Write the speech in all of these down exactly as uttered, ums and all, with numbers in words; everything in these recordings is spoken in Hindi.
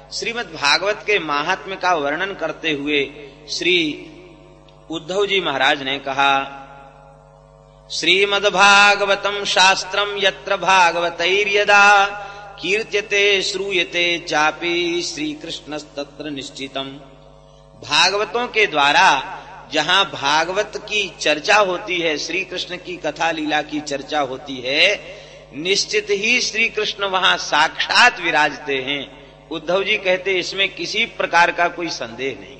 श्रीमद् भागवत के महात्म्य का वर्णन करते हुए श्री उद्धव जी महाराज ने कहा, श्रीमद् भागवतम शास्त्रम यत्र भागवतैर्यदा कीर्त्यते श्रूयते चापि श्री कृष्णस्तत्र निश्चितम। भागवतों के द्वारा जहां भागवत की चर्चा होती है, श्री कृष्ण की कथा लीला की चर्चा होती है, निश्चित ही श्री कृष्ण वहां साक्षात विराजते हैं। उद्धव जी कहते इसमें किसी प्रकार का कोई संदेह नहीं।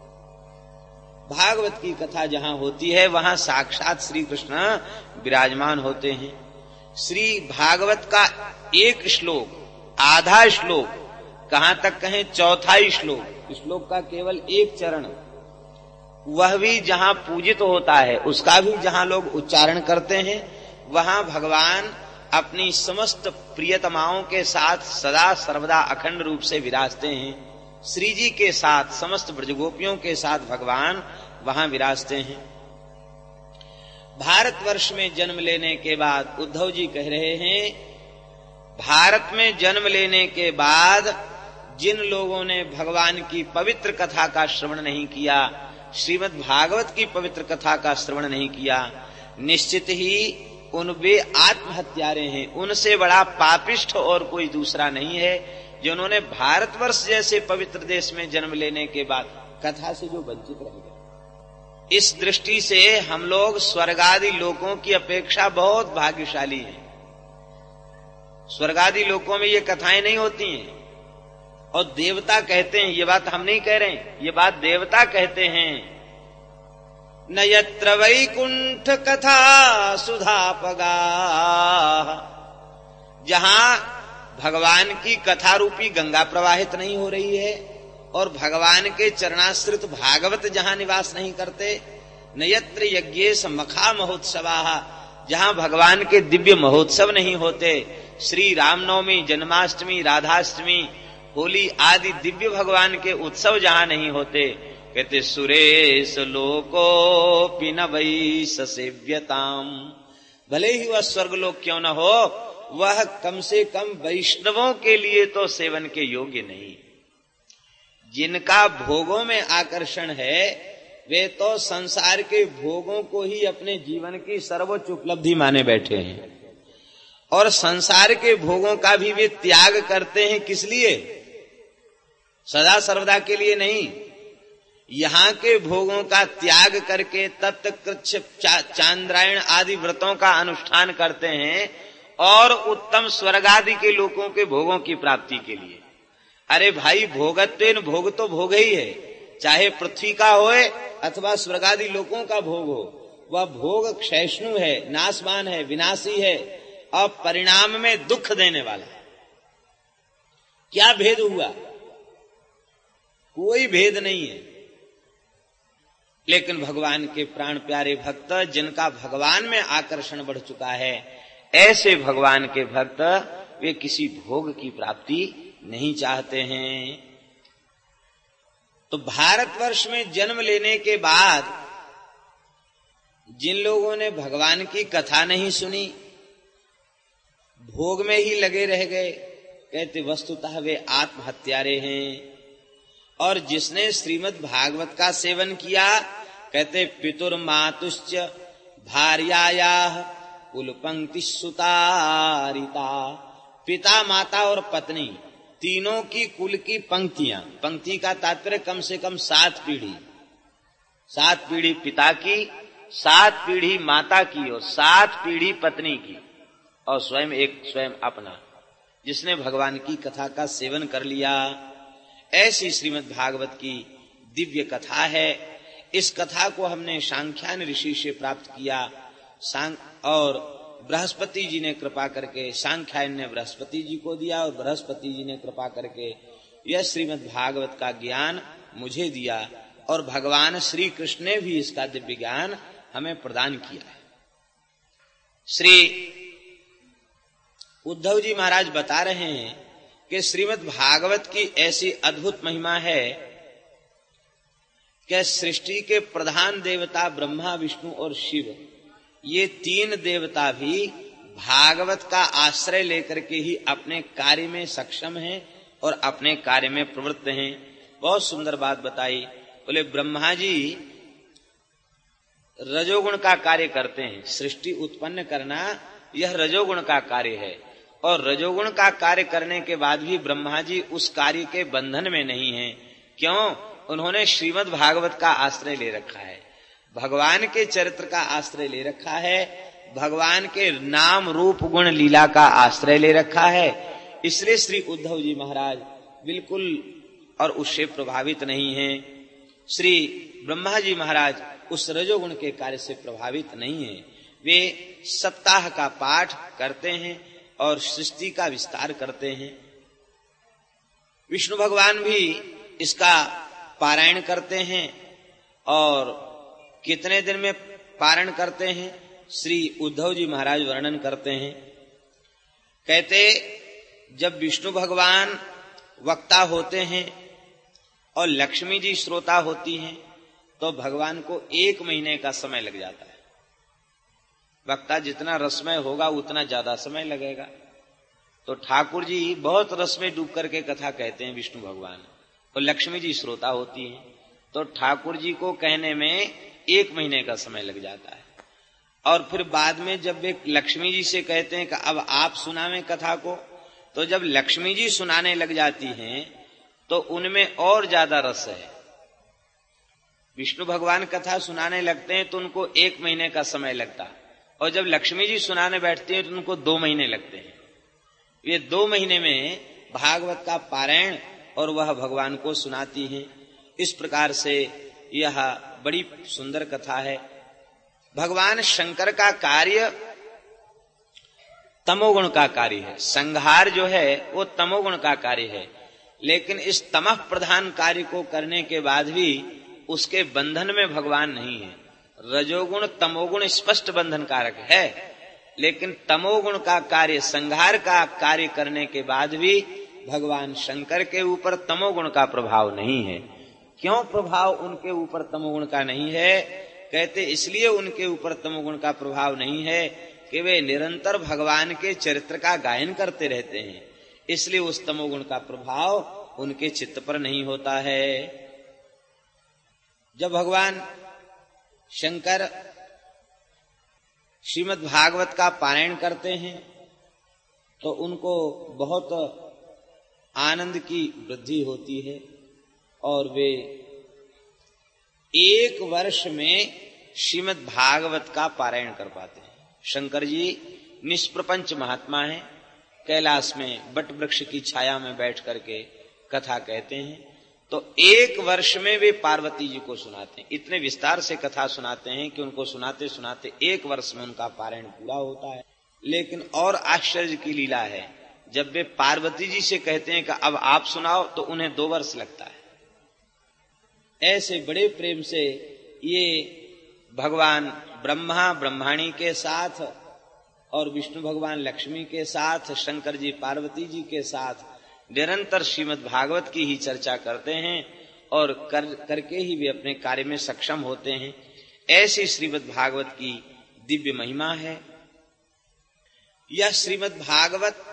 भागवत की कथा जहां होती है वहां साक्षात श्री कृष्ण विराजमान होते हैं। श्री भागवत का एक श्लोक, आधा श्लोक, कहां तक कहें चौथा श्लोक, श्लोक का केवल एक चरण, वह भी जहां पूजित होता है, उसका भी जहां लोग उच्चारण करते हैं, वहां भगवान अपनी समस्त प्रियतमाओं के साथ सदा सर्वदा अखंड रूप से विराजते हैं। श्री जी के साथ, समस्त ब्रजगोपियों के साथ भगवान वहां विराजते हैं। भारतवर्ष में जन्म लेने के बाद उद्धव जी कह रहे हैं, भारत में जन्म लेने के बाद जिन लोगों ने भगवान की पवित्र कथा का श्रवण नहीं किया, श्रीमद् भागवत की पवित्र कथा का श्रवण नहीं किया, निश्चित ही उन वे आत्महत्यारे हैं। उनसे बड़ा पापिष्ठ और कोई दूसरा नहीं है, जिन्होंने भारतवर्ष जैसे पवित्र देश में जन्म लेने के बाद कथा से जो वंचित रह गए। इस दृष्टि से हम लोग स्वर्गादि लोकों की अपेक्षा बहुत भाग्यशाली हैं। स्वर्गादि लोकों में ये कथाएं नहीं होती हैं, और देवता कहते हैं, ये बात हम नहीं कह रहे हैं, ये बात देवता कहते हैं, न यत्र वैकुंठ कथा सुधापगा। जहां भगवान की कथा रूपी गंगा प्रवाहित नहीं हो रही है और भगवान के चरणाश्रित भागवत जहां निवास नहीं करते, न यत्र यज्ञेश मखा महोत्सवा, जहां भगवान के दिव्य महोत्सव नहीं होते, श्री रामनवमी, जन्माष्टमी, राधाष्टमी, होली आदि दिव्य भगवान के उत्सव जहां नहीं होते, कहते सुरेश लोको पिन वै ससेव्यताम। भले ही वह स्वर्गलोक क्यों न हो, वह कम से कम वैष्णवों के लिए तो सेवन के योग्य नहीं। जिनका भोगों में आकर्षण है, वे तो संसार के भोगों को ही अपने जीवन की सर्वोच्च उपलब्धि माने बैठे हैं, और संसार के भोगों का भी वे त्याग करते हैं। किस लिए? सदा सर्वदा के लिए नहीं। यहाँ के भोगों का त्याग करके तप्त कृच्छ चांद्रायण आदि व्रतों का अनुष्ठान करते हैं, और उत्तम स्वर्गादि के लोगों के भोगों की प्राप्ति के लिए। अरे भाई, भोगत्वेन भोग तो भोग ही है, चाहे पृथ्वी का होए अथवा स्वर्गादि लोगों का भोग हो, वह भोग क्षैष्णु है, नाशवान है, विनाशी है, और परिणाम में दुख देने वाला है। क्या भेद हुआ? कोई भेद नहीं है। लेकिन भगवान के प्राण प्यारे भक्त, जिनका भगवान में आकर्षण बढ़ चुका है, ऐसे भगवान के भक्त वे किसी भोग की प्राप्ति नहीं चाहते हैं। तो भारतवर्ष में जन्म लेने के बाद जिन लोगों ने भगवान की कथा नहीं सुनी, भोग में ही लगे रह गए, कहते वस्तुतः वे आत्महत्यारे हैं। और जिसने श्रीमद् भागवत का सेवन किया, कहते पितुर मातुश्च भार्यायाः कुलपंक्ति सुतारिता। पिता, माता और पत्नी तीनों की कुल की पंक्तियां, पंक्ति का तात्पर्य कम से कम सात पीढ़ी, सात पीढ़ी पिता की, सात पीढ़ी माता की और सात पीढ़ी पत्नी की, और स्वयं एक स्वयं अपना, जिसने भगवान की कथा का सेवन कर लिया। ऐसी श्रीमद् भागवत की दिव्य कथा है। इस कथा को हमने सांख्यान ऋषि से प्राप्त किया, और बृहस्पति जी ने कृपा करके, सांख्यायन ने बृहस्पति जी को दिया और बृहस्पति जी ने कृपा करके यह श्रीमद् भागवत का ज्ञान मुझे दिया, और भगवान श्री कृष्ण ने भी इसका दिव्य ज्ञान हमें प्रदान किया है। श्री उद्धव जी महाराज बता रहे हैं कि श्रीमद् भागवत की ऐसी अद्भुत महिमा है कि सृष्टि के प्रधान देवता ब्रह्मा, विष्णु और शिव, ये तीन देवता भी भागवत का आश्रय लेकर के ही अपने कार्य में सक्षम हैं, और अपने कार्य में प्रवृत्त हैं। बहुत सुंदर बात बताई। बोले ब्रह्मा जी रजोगुण का कार्य करते हैं। सृष्टि उत्पन्न करना यह रजोगुण का कार्य है, और रजोगुण का कार्य करने के बाद भी ब्रह्मा जी उस कार्य के बंधन में नहीं हैं। क्यों? उन्होंने श्रीमद् भागवत का आश्रय ले रखा है, भगवान के चरित्र का आश्रय ले रखा है, भगवान के नाम रूप गुण लीला का आश्रय ले रखा है। इसलिए श्री उद्धव जी महाराज बिल्कुल और उससे प्रभावित नहीं हैं। श्री ब्रह्मा जी महाराज उस रजोगुण के कार्य से प्रभावित नहीं हैं। वे सप्ताह का पाठ करते हैं और सृष्टि का विस्तार करते हैं। विष्णु भगवान भी इसका पारायण करते हैं, और कितने दिन में पारायण करते हैं श्री उद्धव जी महाराज वर्णन करते हैं। कहते जब विष्णु भगवान वक्ता होते हैं और लक्ष्मी जी श्रोता होती हैं तो भगवान को एक महीने का समय लग जाता है। वक्ता जितना रसमय होगा उतना ज्यादा समय लगेगा। तो ठाकुर जी बहुत रस में डूब करके कथा कहते हैं विष्णु भगवान, और लक्ष्मी जी श्रोता होती हैं, तो ठाकुर जी को कहने में एक महीने का समय लग जाता है। और फिर बाद में जब वे लक्ष्मी जी से कहते हैं कि अब आप सुनावें कथा को, तो जब लक्ष्मी जी सुनाने लग जाती हैं तो उनमें और ज्यादा रस है। विष्णु भगवान कथा सुनाने लगते हैं तो उनको एक महीने का समय लगता, और जब लक्ष्मी जी सुनाने बैठती हैं तो उनको दो महीने लगते हैं। ये दो महीने में भागवत का पारायण और वह भगवान को सुनाती हैं। इस प्रकार से यह बड़ी सुंदर कथा है। भगवान शंकर का कार्य तमोगुण का कार्य है। संहार जो है वो तमोगुण का कार्य है, लेकिन इस तमः प्रधान कार्य को करने के बाद भी उसके बंधन में भगवान नहीं है। रजोगुण तमोगुण स्पष्ट बंधन कारक है, लेकिन तमोगुण का कार्य संहार का कार्य करने के बाद भी भगवान शंकर के ऊपर तमोगुण का प्रभाव नहीं है। क्यों प्रभाव उनके ऊपर तमोगुण का नहीं है? कहते इसलिए उनके ऊपर तमोगुण का प्रभाव नहीं है कि वे निरंतर भगवान के चरित्र का गायन करते रहते हैं, इसलिए उस तमोगुण का प्रभाव उनके चित्त पर नहीं होता है। जब भगवान शंकर श्रीमद् भागवत का पारायण करते हैं तो उनको बहुत आनंद की वृद्धि होती है, और वे एक वर्ष में श्रीमद् भागवत का पारायण कर पाते हैं। शंकर जी निष्प्रपंच महात्मा हैं, कैलाश में बट वृक्ष की छाया में बैठ करके कथा कहते हैं, तो एक वर्ष में वे पार्वती जी को सुनाते हैं। इतने विस्तार से कथा सुनाते हैं कि उनको सुनाते सुनाते एक वर्ष में उनका पारायण पूरा होता है। लेकिन और आश्चर्य की लीला है, जब वे पार्वती जी से कहते हैं कि अब आप सुनाओ, तो उन्हें दो वर्ष लगता है। ऐसे बड़े प्रेम से ये भगवान ब्रह्मा ब्रह्माणी के साथ और विष्णु भगवान लक्ष्मी के साथ, शंकर जी पार्वती जी के साथ निरंतर श्रीमद् भागवत की ही चर्चा करते हैं, और कर करके ही वे अपने कार्य में सक्षम होते हैं। ऐसी श्रीमद् भागवत की दिव्य महिमा है। यह श्रीमद् भागवत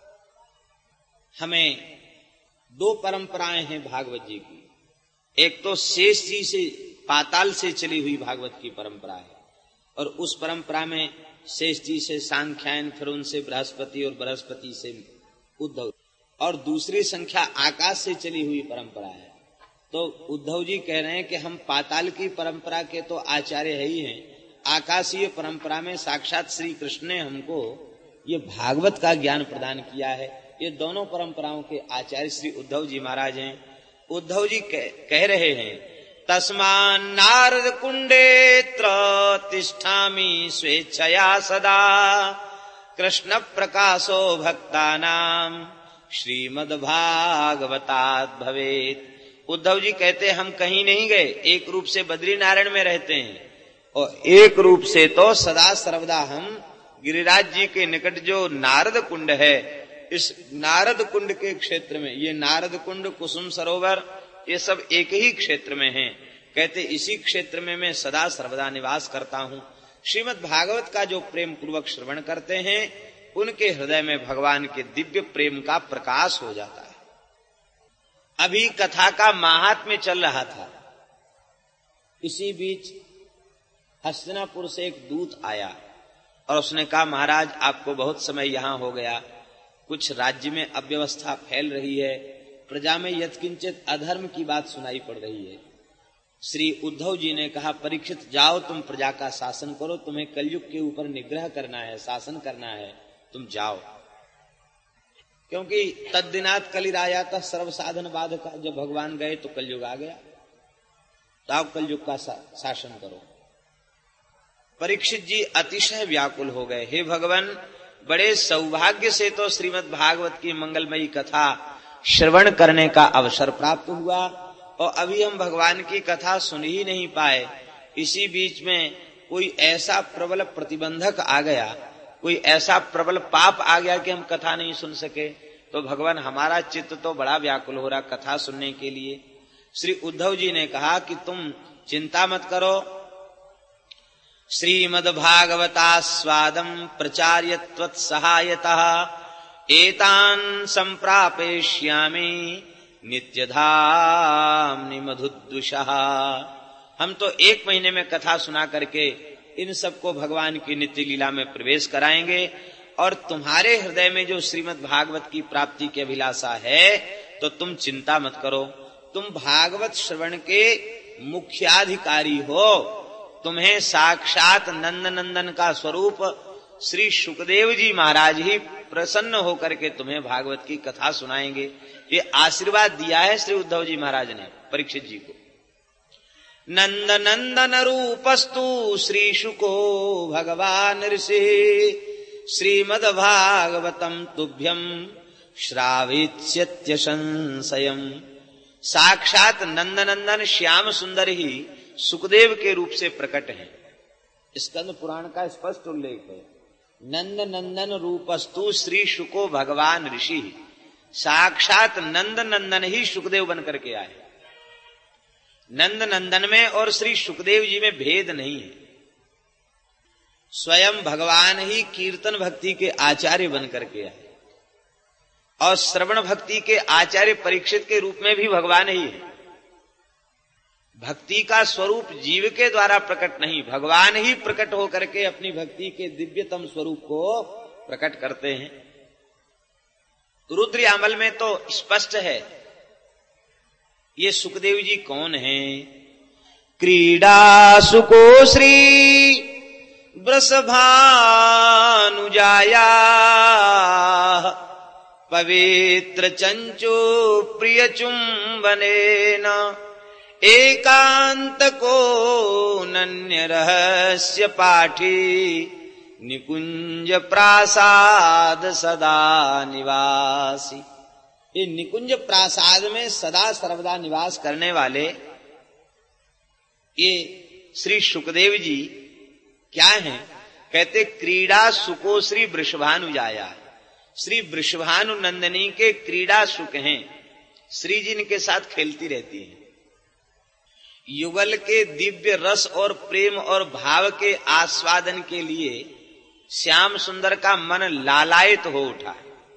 हमें दो परंपराएं हैं भागवत जी की। एक तो शेष जी से पाताल से चली हुई भागवत की परंपरा है, और उस परंपरा में शेष जी से सांख्यायन, फिर उनसे बृहस्पति और बृहस्पति से उद्धव, और दूसरी संख्या आकाश से चली हुई परंपरा है। तो उद्धव जी कह रहे हैं कि हम पाताल की परंपरा के तो आचार्य है ही हैं, आकाशीय परंपरा में साक्षात श्री कृष्ण ने हमको ये भागवत का ज्ञान प्रदान किया है। ये दोनों परंपराओं के आचार्य श्री उद्धव जी महाराज हैं। उद्धव जी कह, कह रहे हैं, तस्मान् नारद कुंडेत्र तिष्ठामि स्वेच्छया सदा कृष्ण प्रकाशो भक्तानां श्रीमद्भागवतात् भवेत्। उद्धव जी कहते हम कहीं नहीं गए, एक रूप से बद्री नारायण में रहते हैं, और एक रूप से तो सदा सर्वदा हम गिरिराज जी के निकट जो नारद कुंड है, इस नारद कुंड के क्षेत्र में, ये नारद कुंड, कुसुम सरोवर, ये सब एक ही क्षेत्र में हैं। कहते इसी क्षेत्र में मैं सदा सर्वदा निवास करता हूँ। श्रीमद् भागवत का जो प्रेम पूर्वक श्रवण करते हैं, उनके हृदय में भगवान के दिव्य प्रेम का प्रकाश हो जाता है। अभी कथा का माहात्म्य चल रहा था। इसी बीच हस्तिनापुर से एक दूत आया और उसने कहा, महाराज आपको बहुत समय यहां हो गया, कुछ राज्य में अव्यवस्था फैल रही है, प्रजा में यत्किंचित अधर्म की बात सुनाई पड़ रही है। श्री उद्धव जी ने कहा, परीक्षित जाओ, तुम प्रजा का शासन करो, तुम्हें कलयुग के ऊपर निग्रह करना है, शासन करना है, तुम जाओ। क्योंकि तद्दिनात कलिराया था सर्व साधन बाधक, जब भगवान गए तो कलयुग आ गया, तो आप कलयुग का शासन करो। परीक्षित जी अतिशय व्याकुल हो गए, हे भगवान, बड़े सौभाग्य से तो श्रीमद् भागवत की मंगलमयी कथा श्रवण करने का अवसर प्राप्त हुआ और अभी हम भगवान की कथा सुन ही नहीं पाए। इसी बीच में कोई ऐसा प्रबल प्रतिबंधक आ गया, कोई ऐसा प्रबल पाप आ गया कि हम कथा नहीं सुन सके। तो भगवान हमारा चित्त तो बड़ा व्याकुल हो रहा कथा सुनने के लिए। श्री उद्धव जी ने कहा कि तुम चिंता मत करो, श्रीमद्भागवतास्वादं प्रचार्य त्वत्सहायतः एतान् संप्रापयिष्यामि नित्यधाम्नि मधुद्विषः। हम तो एक महीने में कथा सुना करके इन सबको भगवान की नित्य लीला में प्रवेश कराएंगे और तुम्हारे हृदय में जो श्रीमद् भागवत की प्राप्ति की अभिलाषा है, तो तुम चिंता मत करो, तुम भागवत श्रवण के मुख्याधिकारी हो। तुम्हें साक्षात नंद नंदन का स्वरूप श्री सुखदेव जी महाराज ही प्रसन्न होकर के तुम्हें भागवत की कथा सुनाएंगे। ये आशीर्वाद दिया है श्री उद्धव जी महाराज ने परीक्षित जी को। नंद नंदन रूपस्तु श्री शुको भगवान ऋषि श्रीमद् भागवतम तुभ्यम श्राविष्यत्य संशयम। साक्षात नंद नंदन श्याम सुंदर ही सुखदेव के रूप से प्रकट है। स्कंद पुराण का स्पष्ट उल्लेख है, नंद नंदन रूपस्तु श्री शुको भगवान ऋषि। साक्षात नंद नंदन ही सुखदेव बन करके आए। नंद नंदन में और श्री सुखदेव जी में भेद नहीं है। स्वयं भगवान ही कीर्तन भक्ति के आचार्य बन करके आए और श्रवण भक्ति के आचार्य परीक्षित के रूप में भी भगवान ही है। भक्ति का स्वरूप जीव के द्वारा प्रकट नहीं, भगवान ही प्रकट होकर के अपनी भक्ति के दिव्यतम स्वरूप को प्रकट करते हैं। रुद्रयामल में तो स्पष्ट है ये सुखदेव जी कौन हैं। क्रीडा सुको श्री वृषभानुजाया पवित्र चंचो प्रिय चुंबनेन एकांत को नन्य रहस्य पाठी निकुंज प्रासाद सदा निवासी। ये निकुंज प्रासाद में सदा सर्वदा निवास करने वाले ये श्री सुखदेव जी क्या हैं? कहते क्रीडा सुको श्री वृषभानुजाया, श्री वृषभानु नंदिनी के क्रीडा सुख हैं, श्री जी इनके साथ खेलती रहती हैं। युगल के दिव्य रस और प्रेम और भाव के आस्वादन के लिए श्याम सुंदर का मन लालायित हो उठा।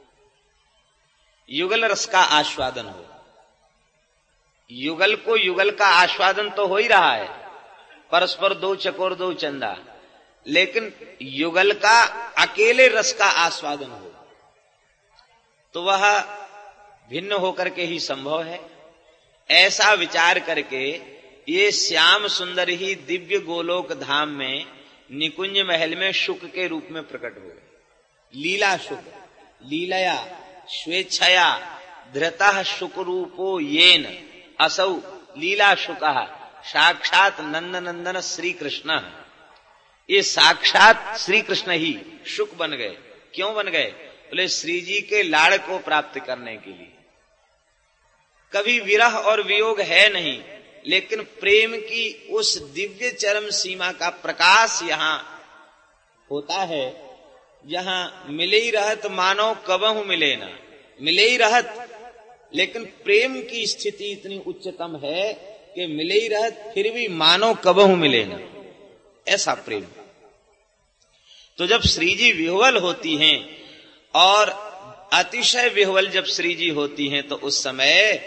युगल रस का आस्वादन हो, युगल को युगल का आस्वादन तो हो ही रहा है, परस्पर दो चकोर दो चंदा, लेकिन युगल का अकेले रस का आस्वादन हो तो वह भिन्न होकर के ही संभव है। ऐसा विचार करके ये श्याम सुंदर ही दिव्य गोलोक धाम में निकुंज महल में शुक के रूप में प्रकट हुए। लीला शुक, लीलया स्वेच्छया धृतः शुक रूपो येन असौ लीला शुकः साक्षात नंद नंदन श्री कृष्ण। ये साक्षात श्री कृष्ण ही शुक बन गए। क्यों बन गए? बोले श्री जी के लाड़ को प्राप्त करने के लिए। कभी विरह और वियोग है नहीं, लेकिन प्रेम की उस दिव्य चरम सीमा का प्रकाश यहां होता है, जहां मिले ही रहत मानो कबहु मिले ना, मिले ही रहत, लेकिन प्रेम की स्थिति इतनी उच्चतम है कि मिले ही रहत फिर भी मानो कबहु मिले ना, ऐसा प्रेम। तो जब श्री जी विह्वल होती हैं और अतिशय विह्वल जब श्री जी होती हैं तो उस समय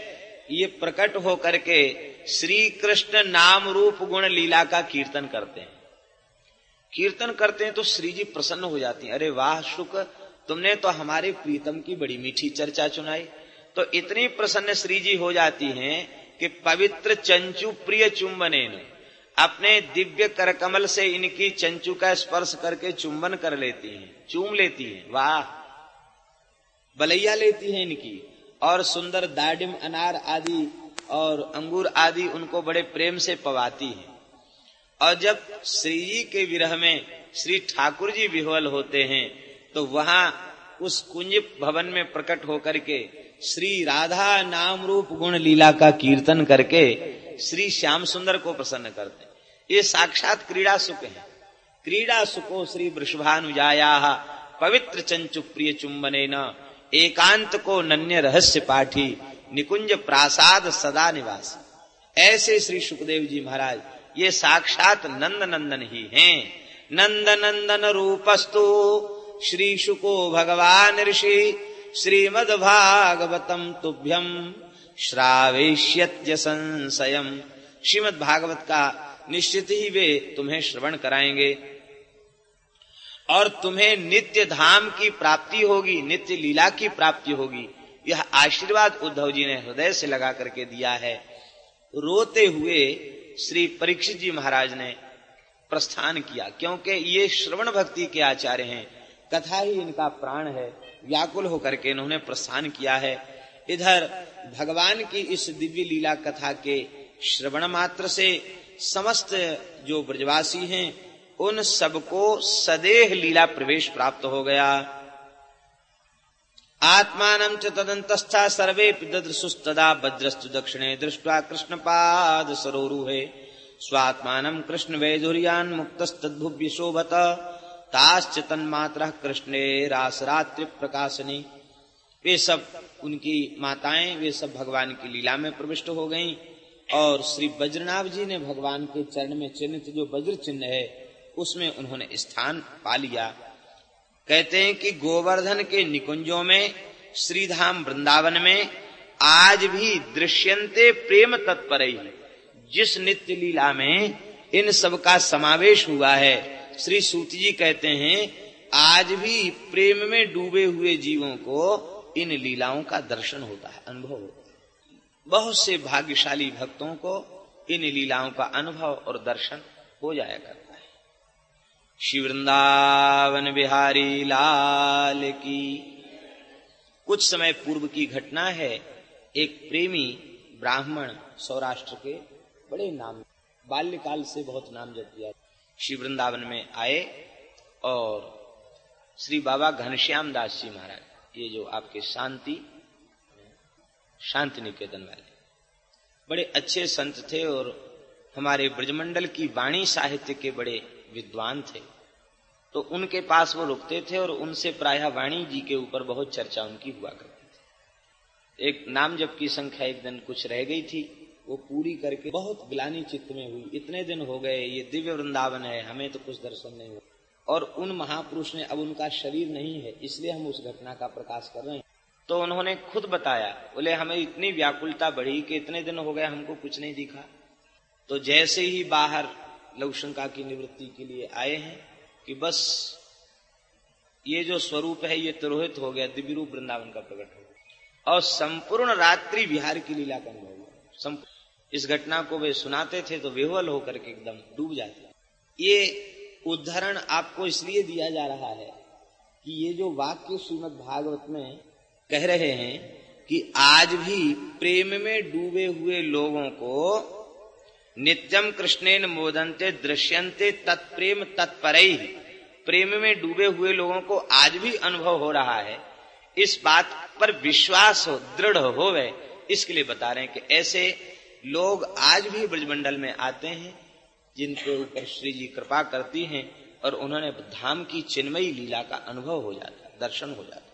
ये प्रकट होकर के श्री कृष्ण नाम रूप गुण लीला का कीर्तन करते हैं। कीर्तन करते हैं तो श्री जी प्रसन्न हो जाती हैं। अरे वाह शुक, तुमने तो हमारे प्रीतम की बड़ी मीठी चर्चा सुनाई। तो इतनी प्रसन्न श्री जी हो जाती हैं कि पवित्र चंचु प्रिय चुंबनेन, अपने दिव्य करकमल से इनकी चंचु का स्पर्श करके चुंबन कर लेती हैं, चूम लेती हैं। वाह, बलैया लेती हैं इनकी, और सुंदर दाडिम अनार आदि और अंगूर आदि उनको बड़े प्रेम से पवाती हैं। और जब श्री जी के विरह में श्री ठाकुर जी विह्वल होते हैं तो वहां उस कुंज भवन में प्रकट होकर के श्री राधा नाम रूप गुण लीला का कीर्तन करके श्री श्याम सुंदर को प्रसन्न करते हैं। ये साक्षात क्रीड़ा सुख है। क्रीड़ा सुखो श्री वृषभानुजाया पवित्र चंचु प्रिय चुंबनेन, एकांत को नन्य रहस्य पाठी, निकुंज प्रासाद सदा निवास। ऐसे श्री सुखदेव जी महाराज ये साक्षात नंद नंदन ही हैं। नंद नंदन रूपस्तु श्री शुको भगवान ऋषि, श्रीमद् भागवतम तुभ्यम श्रावयिष्यत्य संशयम। श्रीमद् भागवत का निश्चित ही वे तुम्हें श्रवण कराएंगे और तुम्हें नित्य धाम की प्राप्ति होगी, नित्य लीला की प्राप्ति होगी। यह आशीर्वाद उद्धव जी ने हृदय से लगा करके दिया है। रोते हुए श्री परीक्षित जी महाराज ने प्रस्थान किया, क्योंकि ये श्रवण भक्ति के आचार्य हैं, कथा ही इनका प्राण है। व्याकुल होकर के इन्होंने प्रस्थान किया है। इधर भगवान की इस दिव्य लीला कथा के श्रवण मात्र से समस्त जो ब्रजवासी हैं उन सबको सदेह लीला प्रवेश प्राप्त हो गया। आत्मानं च तदन्तस्था सर्वे ददृशुस्तदा वज्रस्तु दक्षिणे दृष्ट्वा कृष्णपाद सरोरुहे, स्वात्मानं कृष्ण वैधुर्यान् मुक्तस्तद्भुव्य शोभत, ताश्च तन्मात्रः कृष्णे रासरात्रि प्रकाशनी। वे सब उनकी माताएं वे सब भगवान की लीला में प्रविष्ट हो गईं और श्री वज्रनाभ जी ने भगवान के चरण में चिन्हित जो वज्र चिन्ह है उसमें उन्होंने स्थान पा लिया। कहते हैं कि गोवर्धन के निकुंजों में, श्रीधाम वृंदावन में आज भी दृश्यन्ते प्रेम तत्परई, जिस नित्य लीला में इन सब का समावेश हुआ है, श्री सूत जी कहते हैं आज भी प्रेम में डूबे हुए जीवों को इन लीलाओं का दर्शन होता है, अनुभव होता है। बहुत से भाग्यशाली भक्तों को इन लीलाओं का अनुभव और दर्शन हो जाया करता है। श्री वृंदावन बिहारी लाल की। कुछ समय पूर्व की घटना है। एक प्रेमी ब्राह्मण सौराष्ट्र के बड़े नाम, बाल्यकाल से बहुत नाम जप किया, श्री वृंदावन में आए और श्री बाबा घनश्याम दास जी महाराज, ये जो आपके शांति शांति निकेतन वाले बड़े अच्छे संत थे और हमारे ब्रजमंडल की वाणी साहित्य के बड़े विद्वान थे, तो उनके पास वो रुकते थे और उनसे प्रायः वाणी जी के ऊपर बहुत चर्चा उनकी हुआ करती थी। एक नाम जप की संख्या एक दिन कुछ रह गई थी, वो पूरी करके बहुत ग्लानि चित्त में हुई। इतने दिन हो गए, ये दिव्य वृंदावन है, हमें तो कुछ दर्शन नहीं हुआ, और उन महापुरुष ने, अब उनका शरीर नहीं है इसलिए हम उस घटना का प्रकाश कर रहे हैं। तो उन्होंने खुद बताया, बोले हमें इतनी व्याकुलता बढ़ी कि इतने दिन हो गए हमको कुछ नहीं दिखा। तो जैसे ही बाहर लघुशंका की निवृत्ति के लिए आए हैं कि बस ये जो स्वरूप है ये तिरोहित हो गया, दिव्य रूप वृंदावन का प्रकट हो गया और संपूर्ण रात्रि बिहार की लीला का अनुभव हुआ। इस घटना को वे सुनाते थे तो विह्वल होकर के एकदम डूब जाते। ये उदाहरण आपको इसलिए दिया जा रहा है कि ये जो वाक्य श्रीमद् भागवत में कह रहे हैं कि आज भी प्रेम में डूबे हुए लोगों को नित्यम कृष्णेन मोदन्ते दृश्यन्ते तत्प्रेम तत्परैः, प्रेम में डूबे हुए लोगों को आज भी अनुभव हो रहा है। इस बात पर विश्वास हो, दृढ़ हो गए, इसके लिए बता रहे हैं कि ऐसे लोग आज भी ब्रजमंडल में आते हैं जिनके ऊपर श्री जी कृपा करती हैं और उन्होंने धाम की चिन्मयी लीला का अनुभव हो जाता है, दर्शन हो जाता है।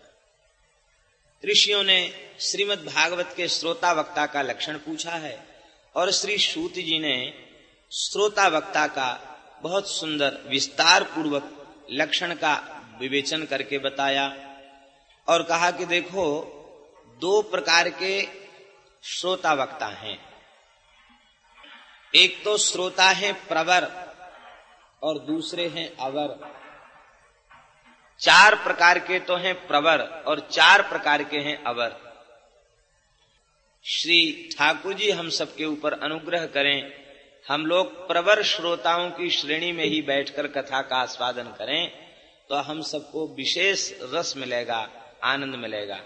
ऋषियों ने श्रीमद् भागवत के श्रोता वक्ता का लक्षण पूछा है और श्री सूत जी ने श्रोता वक्ता का बहुत सुंदर विस्तार पूर्वक लक्षण का विवेचन करके बताया और कहा कि देखो, दो प्रकार के श्रोता वक्ता हैं। एक तो श्रोता है प्रवर और दूसरे हैं अवर। चार प्रकार के तो हैं प्रवर और चार प्रकार के हैं अवर। श्री ठाकुर जी हम सबके ऊपर अनुग्रह करें, हम लोग प्रवर श्रोताओं की श्रेणी में ही बैठकर कथा का आस्वादन करें तो हम सबको विशेष रस मिलेगा, आनंद मिलेगा।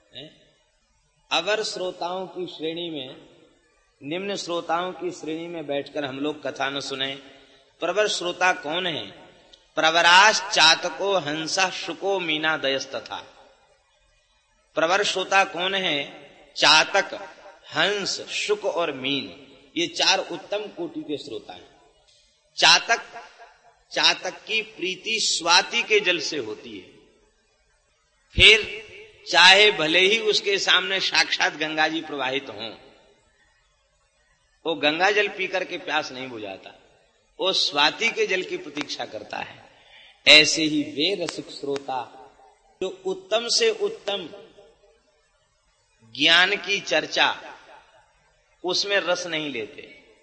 अवर श्रोताओं की श्रेणी में, निम्न श्रोताओं की श्रेणी में बैठकर हम लोग कथा न सुने। प्रवर श्रोता कौन है? प्रवराश चातको हंसा शुको मीना दयस तथा। प्रवर श्रोता कौन है? चातक, हंस, शुक और मीन, ये चार उत्तम कोटि के श्रोता हैं। चातक, चातक की प्रीति स्वाति के जल से होती है। फिर चाहे भले ही उसके सामने साक्षात गंगा जी प्रवाहित हों, वो गंगा जल पीकर के प्यास नहीं बुझाता, वो स्वाति के जल की प्रतीक्षा करता है। ऐसे ही वे रसिक श्रोता जो उत्तम से उत्तम ज्ञान की चर्चा उसमें रस नहीं लेते,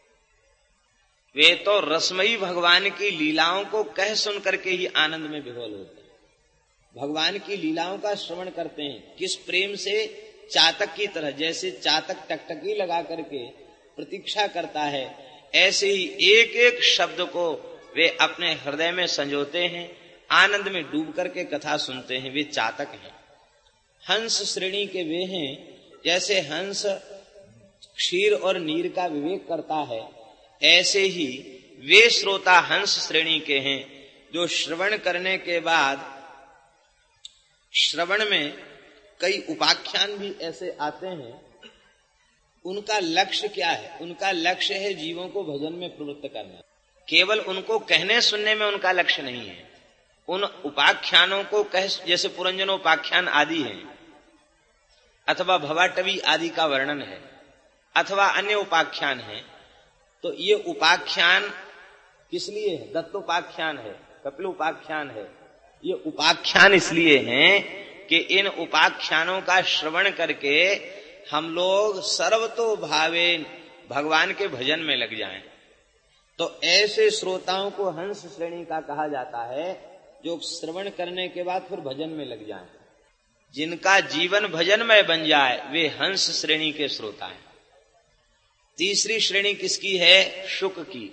वे तो रसमयी भगवान की लीलाओं को कह सुन करके ही आनंद में विभोर होते हैं। भगवान की लीलाओं का श्रवण करते हैं किस प्रेम से? चातक की तरह। जैसे चातक टकटकी लगा करके प्रतीक्षा करता है, ऐसे ही एक एक शब्द को वे अपने हृदय में संजोते हैं, आनंद में डूब करके कथा सुनते हैं। वे चातक हैं। हंस श्रेणी के वे हैं, जैसे हंस क्षीर और नीर का विवेक करता है, ऐसे ही वे श्रोता हंस श्रेणी के हैं जो श्रवण करने के बाद श्रवण में कई उपाख्यान भी ऐसे आते हैं। उनका लक्ष्य क्या है? उनका लक्ष्य है जीवों को भजन में प्रवृत्त करना। केवल उनको कहने सुनने में उनका लक्ष्य नहीं है। उन उपाख्यानों को कह, जैसे पुरंजनोपाख्यान आदि हैं, अथवा भवाटवी आदि का वर्णन है, अथवा अन्य उपाख्यान है, तो ये उपाख्यान किस लिए है? दत्तोपाख्यान है, कपिल उपाख्यान है। ये उपाख्यान इसलिए हैं कि इन उपाख्यानों का श्रवण करके हम लोग सर्वतो भावेन भगवान के भजन में लग जाएं। तो ऐसे श्रोताओं को हंस श्रेणी का कहा जाता है जो श्रवण करने के बाद फिर भजन में लग जाएं। जिनका जीवन भजन में बन जाए वे हंस श्रेणी के श्रोता हैं। तीसरी श्रेणी किसकी है? शुक की।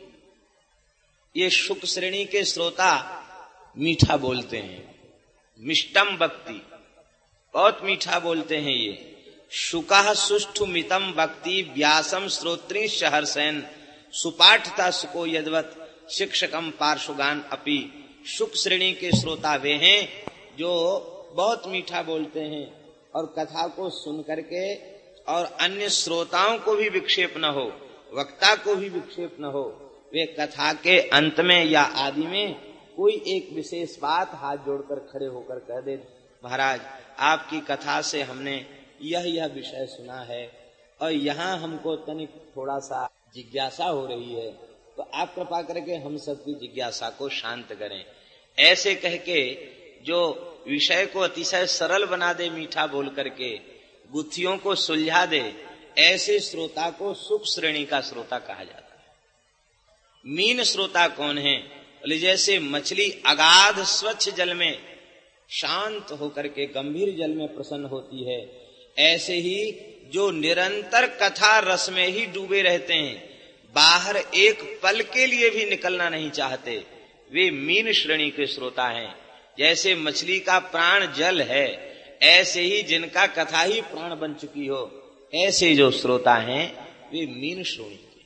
ये शुक श्रेणी के श्रोता मीठा बोलते हैं, मिष्टम भक्ति, बहुत मीठा बोलते हैं। ये शुकः सुष्ठु मितम भक्ति व्यासम श्रोत्री सहर्षेन सुपाठता सुको यद्वत शिक्षकम पार्श्वगान अपि। शुक श्रेणी के श्रोता वे हैं जो बहुत मीठा बोलते हैं और कथा को सुन करके और अन्य श्रोताओं को भी विक्षेप न हो, वक्ता को भी विक्षेप न हो, वे कथा के अंत में या आदि में कोई एक विशेष बात हाथ जोड़कर खड़े होकर कह दे, महाराज आपकी कथा से हमने यह यह विषय सुना है और यहाँ हमको तनिक थोड़ा सा जिज्ञासा हो रही है, तो आप कृपा करके हम सबकी जिज्ञासा को शांत करें। ऐसे कह के जो विषय को अतिशय सरल बना दे, मीठा बोल करके गुत्थियों को सुलझा दे, ऐसे श्रोता को सुख श्रेणी का श्रोता कहा जाता है। मीन श्रोता कौन है? बोले जैसे मछली अगाध स्वच्छ जल में शांत होकर के गंभीर जल में प्रसन्न होती है, ऐसे ही जो निरंतर कथा रस में ही डूबे रहते हैं, बाहर एक पल के लिए भी निकलना नहीं चाहते, वे मीन श्रेणी के श्रोता हैं। जैसे मछली का प्राण जल है, ऐसे ही जिनका कथा ही प्राण बन चुकी हो, ऐसे जो श्रोता हैं वे मीन श्रेणी के।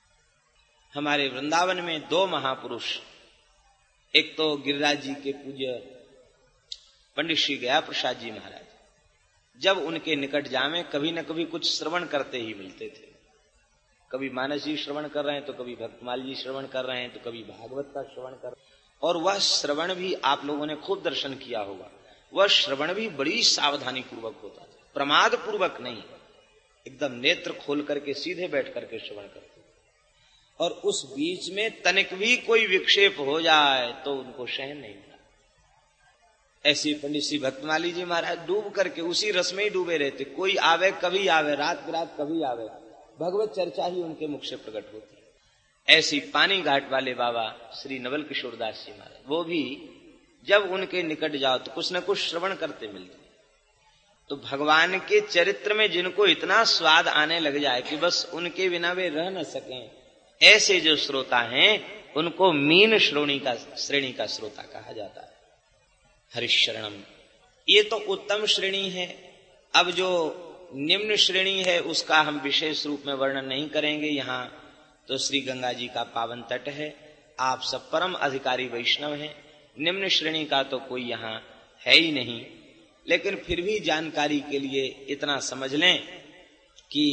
हमारे वृंदावन में दो महापुरुष, एक तो गिरिराज जी के पूज्य पंडित श्री गया प्रसाद जी महाराज, जब उनके निकट जामे कभी न कभी कुछ श्रवण करते ही मिलते थे। कभी मानस जी श्रवण कर रहे हैं तो कभी भक्तमाल जी श्रवण कर रहे हैं तो कभी भागवत का श्रवण कर रहे हैं। और वह श्रवण भी आप लोगों ने खूब दर्शन किया होगा, वह श्रवण भी बड़ी सावधानी पूर्वक होता था, प्रमाद पूर्वक नहीं, एकदम नेत्र खोल करके सीधे बैठ करके श्रवण करते। और उस बीच में तनिक भी कोई विक्षेप हो जाए तो उनको सहन नहीं होता। ऐसी पंडित श्री भक्तमाली जी महाराज डूब करके उसी रस में ही डूबे रहते, कोई आवे कभी आवे, रात बिरात कभी आवे, भगवत चर्चा ही उनके मुख से प्रकट होती। ऐसी पानी घाट वाले बाबा श्री नवल किशोर दास जी महाराज, वो भी जब उनके निकट जाओ तो कुछ न कुछ श्रवण करते मिलते। तो भगवान के चरित्र में जिनको इतना स्वाद आने लग जाए कि बस उनके बिना वे रह न सकें, ऐसे जो श्रोता हैं उनको मीन श्रोणी का श्रेणी का श्रोता कहा जाता है। हरिशरणम, ये तो उत्तम श्रेणी है। अब जो निम्न श्रेणी है उसका हम विशेष रूप में वर्णन नहीं करेंगे। यहाँ तो श्री गंगा जी का पावन तट है, आप सब परम अधिकारी वैष्णव हैं, निम्न श्रेणी का तो कोई यहाँ है ही नहीं। लेकिन फिर भी जानकारी के लिए इतना समझ लें कि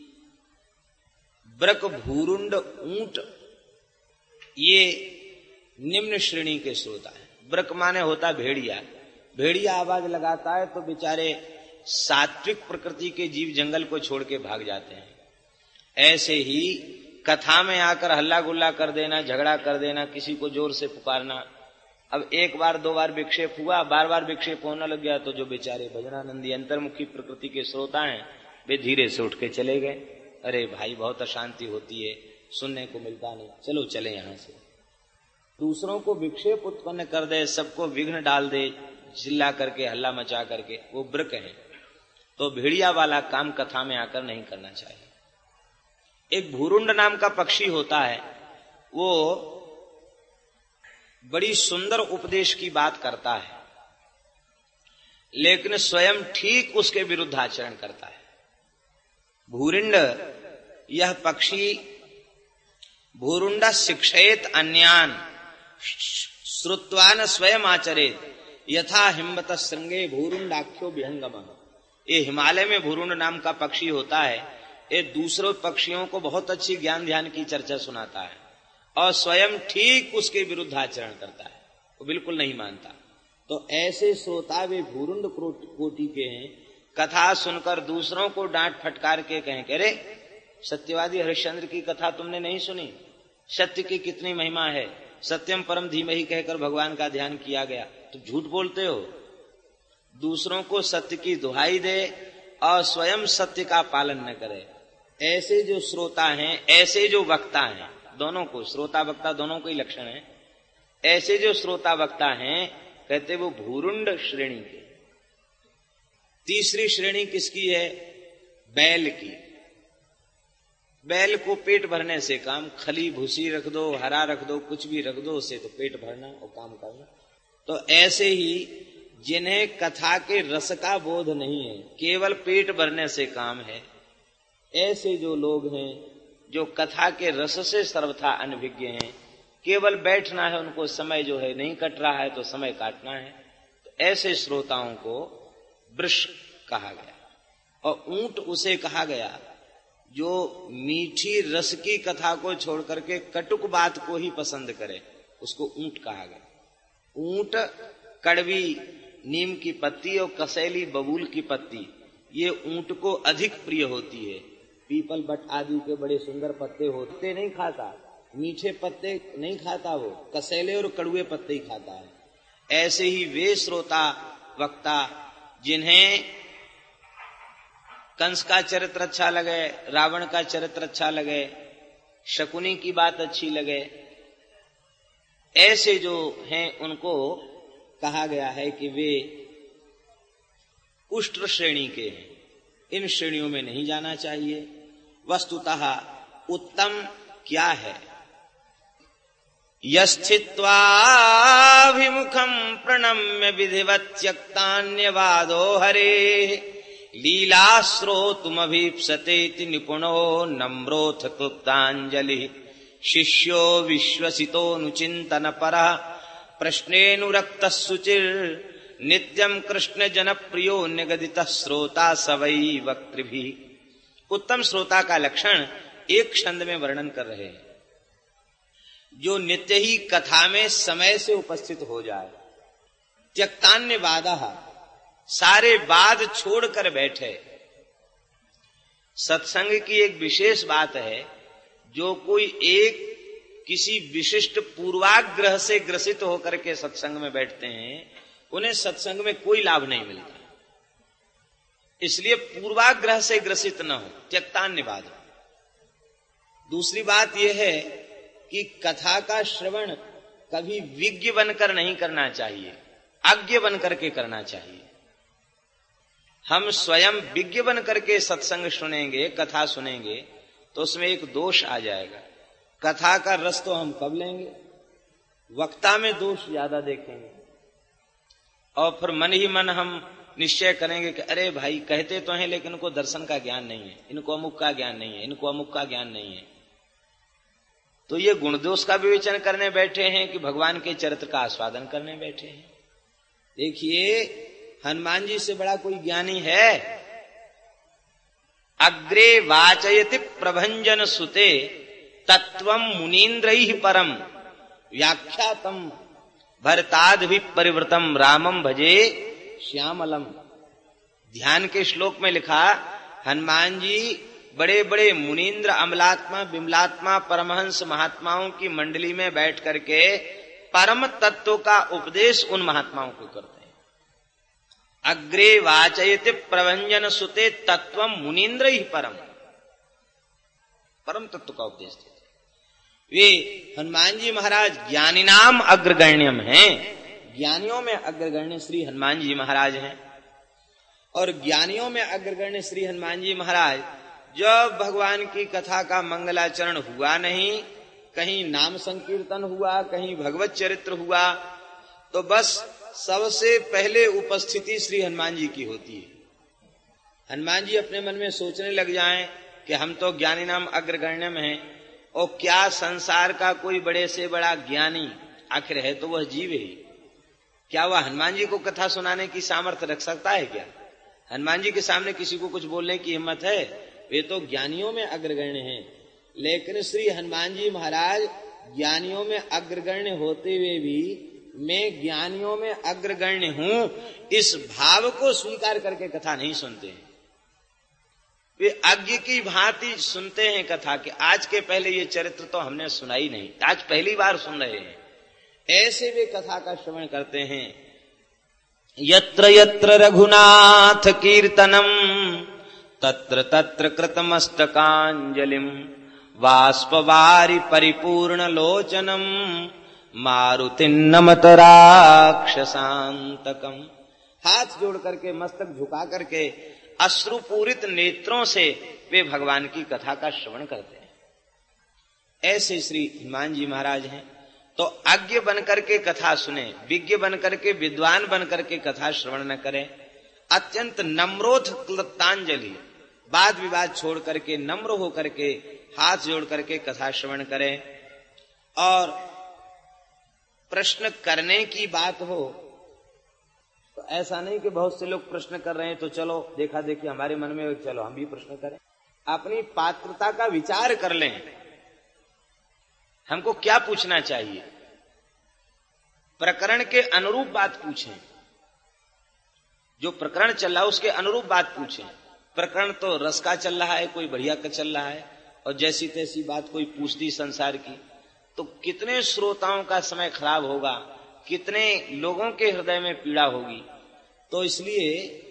ब्रक भूरुंड ऊंट ये निम्न श्रेणी के श्रोता है। ब्रक माने होता भेड़िया, भेड़िया आवाज लगाता है तो बेचारे सात्विक प्रकृति के जीव जंगल को छोड़ के भाग जाते हैं। ऐसे ही कथा में आकर हल्ला गुल्ला कर देना, झगड़ा कर देना, किसी को जोर से पुकारना, अब एक बार दो बार विक्षेप हुआ, बार बार विक्षेप होने लग गया तो जो बेचारे भजनानंदी अंतर्मुखी प्रकृति के श्रोता हैं वे धीरे से उठ के चले गए। अरे भाई बहुत अशांति होती है, सुनने को मिलता नहीं, चलो चले यहां से। दूसरों को विक्षेप उत्पन्न कर दे, सबको विघ्न डाल दे, चिल्ला करके हल्ला मचा करके, वो ब्रक है। तो भेड़िया वाला काम कथा में आकर नहीं करना चाहिए। एक भूरुंड नाम का पक्षी होता है, वो बड़ी सुंदर उपदेश की बात करता है लेकिन स्वयं ठीक उसके विरुद्ध आचरण करता है। भूरिंड यह पक्षी भूरुंडा शिक्षेत अन्यान श्रुत्वान स्वयं आचरेत यथा हिम्मत श्रृंगे भूरुंडाख्यो विहंगम। ये हिमालय में भूरुंड नाम का पक्षी होता है, ये दूसरों पक्षियों को बहुत अच्छी ज्ञान ध्यान की चर्चा सुनाता है और स्वयं ठीक उसके विरुद्ध आचरण करता है, वो बिल्कुल नहीं मानता। तो ऐसे श्रोता वे भूरुंड कोटि के हैं, कथा सुनकर दूसरों को डांट फटकार के कहें कि अरे सत्यवादी हरिश्चंद्र की कथा तुमने नहीं सुनी, सत्य की कितनी महिमा है, सत्यम परम धीमहि कहकर भगवान का ध्यान किया गया, तो झूठ बोलते हो। दूसरों को सत्य की दुहाई दे और स्वयं सत्य का पालन न करे। ऐसे जो श्रोता हैं, ऐसे जो वक्ता हैं, दोनों को श्रोता वक्ता दोनों को ही लक्षण है, ऐसे जो श्रोता वक्ता हैं कहते वो भूरुंड श्रेणी के। तीसरी श्रेणी किसकी है? बैल की। बैल को पेट भरने से काम, खली भूसी रख दो, हरा रख दो, कुछ भी रख दो, उससे तो पेट भरना और काम करना। तो ऐसे ही जिन्हें कथा के रस का बोध नहीं है, केवल पेट भरने से काम है, ऐसे जो लोग हैं जो कथा के रस से सर्वथा अनभिज्ञ हैं, केवल बैठना है उनको, समय जो है नहीं कट रहा है तो समय काटना है, तो ऐसे श्रोताओं को वृष कहा गया। और ऊंट उसे कहा गया जो मीठी रस की कथा को छोड़ करके कटुक बात को ही पसंद करे, उसको ऊंट कहा गया। ऊंट कड़वी नीम की पत्ती और कसैली बबूल की पत्ती ये ऊंट को अधिक प्रिय होती है। पीपल बट आदि के बड़े सुंदर पत्ते होते नहीं खाता, मीठे पत्ते नहीं खाता, वो कसैले और कड़ुए पत्ते ही खाता है। ऐसे ही वे श्रोता वक्ता जिन्हें कंस का चरित्र अच्छा लगे, रावण का चरित्र अच्छा लगे, शकुनी की बात अच्छी लगे, ऐसे जो हैं उनको कहा गया है कि वे उष्ट्र श्रेणी के हैं, इन श्रेणियों में नहीं जाना चाहिए। वस्तुतः उत्तम क्या है? यस्थित्वाभिमुखं प्रणम्य विधिवत् त्यक्तान्यवादो हरे लीला श्रोतुमभीप्सतेति निपुणो नम्रोऽथ क्लुप्ताञ्जलि शिष्यो विश्वसितोऽनुचिन्तन परः प्रश्नेऽनुरक्तः शुचिर् नित्यं कृष्ण जनप्रियो निगदितः श्रोता सवै वक्तृभिः। उत्तम श्रोता का लक्षण एक छंद में वर्णन कर रहे हैं, जो नित्य ही कथा में समय से उपस्थित हो जाए। त्यक्तान्य वादः, सारे वाद छोड़कर बैठे। सत्संग की एक विशेष बात है, जो कोई एक किसी विशिष्ट पूर्वाग्रह से ग्रसित होकर के सत्संग में बैठते हैं उन्हें सत्संग में कोई लाभ नहीं मिलता। इसलिए पूर्वाग्रह से ग्रसित न हो, त्यक्तान्यवाद हो। दूसरी बात यह है कि कथा का श्रवण कभी विज्ञ बनकर नहीं करना चाहिए, अज्ञ बनकर के करना चाहिए। हम स्वयं विज्ञ बनकर के सत्संग सुनेंगे, कथा सुनेंगे, तो उसमें एक दोष आ जाएगा। कथा का रस तो हम कब लेंगे, वक्ता में दोष ज्यादा देखेंगे और फिर मन ही मन हम निश्चय करेंगे कि अरे भाई कहते तो हैं लेकिन इनको दर्शन का ज्ञान नहीं है, इनको अमुक का ज्ञान नहीं है, इनको अमुक का ज्ञान नहीं है। तो ये गुण दोष का विवेचन करने बैठे हैं कि भगवान के चरित्र का आस्वादन करने बैठे हैं। देखिए, हनुमान जी से बड़ा कोई ज्ञानी है? अग्रे वाचयति प्रभंजन सुते तत्वम मुनीन्द्रैः परम व्याख्यातम भरतादभि परिवृतम रामम भजे श्यामलम। ध्यान के श्लोक में लिखा, हनुमान जी बड़े बड़े मुनीन्द्र, अमलात्मा, विमलात्मा, परमहंस महात्माओं की मंडली में बैठ करके परम तत्व का उपदेश उन महात्माओं को करते हैं। अग्रे वाचयति प्रभंजन सुते तत्वम मुनीन्द्र ही परम, परम तत्व का उपदेश देते। वे हनुमान जी महाराज ज्ञानी नाम अग्रगण्यम हैं, ज्ञानियों में अग्रगण्य श्री हनुमान जी महाराज हैं। और ज्ञानियों में अग्रगण्य श्री हनुमान जी महाराज जब भगवान की कथा का मंगलाचरण हुआ नहीं, कहीं नाम संकीर्तन हुआ, कहीं भगवत चरित्र हुआ, तो बस सबसे पहले उपस्थिति श्री हनुमान जी की होती है। हनुमान जी अपने मन में सोचने लग जाएं कि हम तो ज्ञानी नाम अग्रगण्य में हैं, और क्या संसार का कोई बड़े से बड़ा ज्ञानी आखिर है तो वह जीव ही, क्या वह हनुमान जी को कथा सुनाने की सामर्थ्य रख सकता है? क्या हनुमान जी के सामने किसी को कुछ बोलने की हिम्मत है? वे तो ज्ञानियों में अग्रगण्य हैं। लेकिन श्री हनुमान जी महाराज ज्ञानियों में अग्रगण्य होते हुए भी मैं ज्ञानियों में अग्रगण्य हूं, इस भाव को स्वीकार करके कथा नहीं सुनते हैं। वे अज्ञ की भांति सुनते हैं कथा कि आज के पहले ये चरित्र तो हमने सुना ही नहीं, आज पहली बार सुन रहे हैं। ऐसे वे कथा का श्रवण करते हैं। यत्र यत्र रघुनाथ कीर्तनम तत्र तत्र कृतमस्तकांजलिम वाष्पवारि परिपूर्ण लोचनम मारुतिं नमत राक्षसांतकम। हाथ जोड़ करके, मस्तक झुका करके, अश्रुपूरित नेत्रों से वे भगवान की कथा का श्रवण करते हैं। ऐसे श्री हनुमान जी महाराज हैं। तो अज्ञ बनकर के कथा सुने, विज्ञ बनकर के, विद्वान बनकर के कथा श्रवण न करें। अत्यंत नम्रोथ क्लृप्तांजलि, वाद विवाद छोड़ करके, नम्र होकर के, हाथ जोड़ करके कथा श्रवण करें। और प्रश्न करने की बात हो तो ऐसा नहीं कि बहुत से लोग प्रश्न कर रहे हैं तो चलो देखा देखी हमारे मन में, चलो हम भी प्रश्न करें। अपनी पात्रता का विचार कर लें, हमको क्या पूछना चाहिए, प्रकरण के अनुरूप बात पूछें। जो प्रकरण चल रहा है उसके अनुरूप बात पूछें। प्रकरण तो रस का चल रहा है, कोई बढ़िया का चल रहा है, और जैसी तैसी बात कोई पूछ दी संसार की, तो कितने श्रोताओं का समय खराब होगा, कितने लोगों के हृदय में पीड़ा होगी। तो इसलिए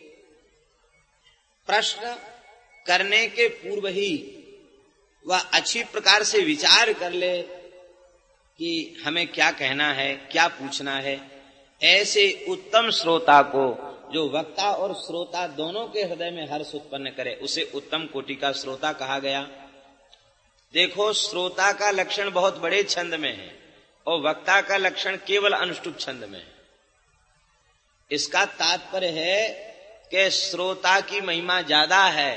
प्रश्न करने के पूर्व ही वह अच्छी प्रकार से विचार कर ले कि हमें क्या कहना है, क्या पूछना है। ऐसे उत्तम श्रोता को, जो वक्ता और श्रोता दोनों के हृदय में हर्ष उत्पन्न करे, उसे उत्तम कोटि का श्रोता कहा गया। देखो, श्रोता का लक्षण बहुत बड़े छंद में है और वक्ता का लक्षण केवल अनुष्टुप छंद में है। इसका तात्पर्य है कि श्रोता की महिमा ज्यादा है।